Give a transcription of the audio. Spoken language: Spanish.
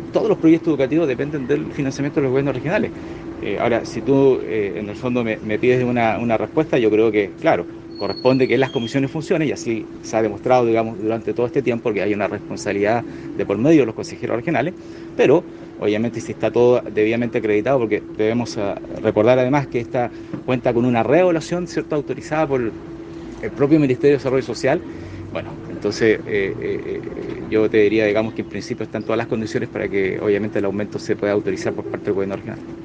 todos los proyectos educativos dependen del financiamiento de los gobiernos regionales. Ahora, si tú en el fondo me pides una respuesta, yo creo que, claro, corresponde que las comisiones funcionen y así se ha demostrado, digamos, durante todo este tiempo que hay una responsabilidad de por medio de los consejeros regionales, pero obviamente si está todo debidamente acreditado, porque debemos recordar además que esta cuenta con una reevaluación, ¿cierto?, autorizada por el propio Ministerio de Desarrollo Social. Bueno, entonces yo te diría, digamos, que en principio están todas las condiciones para que obviamente el aumento se pueda autorizar por parte del gobierno regional.